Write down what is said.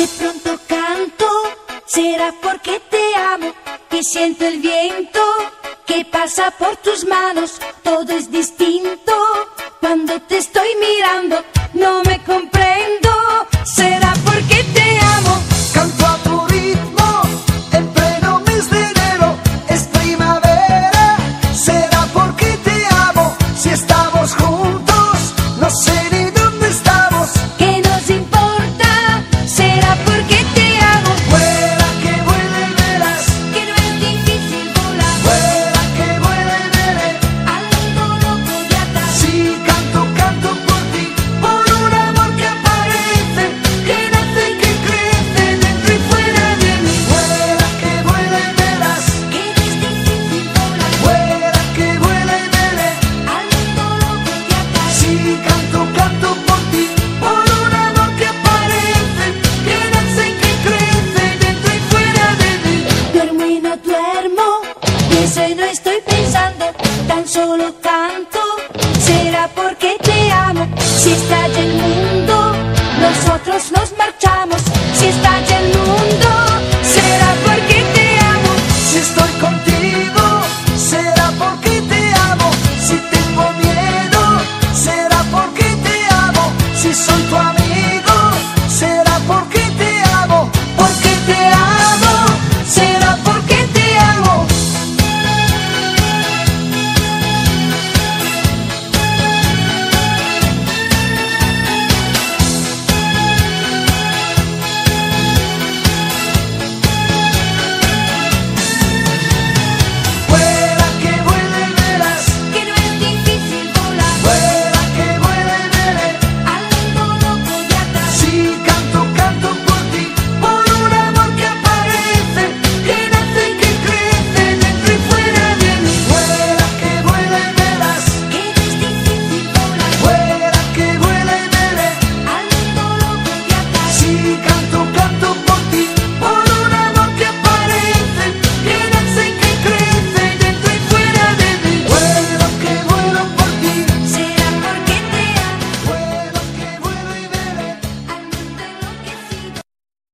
De pronto canto, será porque te amo y siento el viento que pasa por tus manos. Todo es distinto cuando te estoy mirando. No me comprendo, será porque te amo. Canto a tu ritmo en pleno mes de enero. Es primavera, será porque te amo. Si estamos juntos, no sé ni dónde estamos. ¿Qué nos importa? Será porque te amo. Vuela que vuela y verás Que no es difícil volar. Vuela que vuela y veré. Al mundo loco de atrás. Si canto, canto por ti, por un amor que aparece, que nace y que crece dentro y fuera de mí. Vuela que vuela y verás Que no es difícil volar. Vuela que vuela y veré. Al mundo loco de atrás. Si canto, canto por ti, por un amor que aparece, que nace y que crece dentro y fuera de mí. Duermo y no duermo, pienso y no estoy pensando, tan solo canto. Será porque te amo. Si estalla el mundo, nosotros nos marchamos.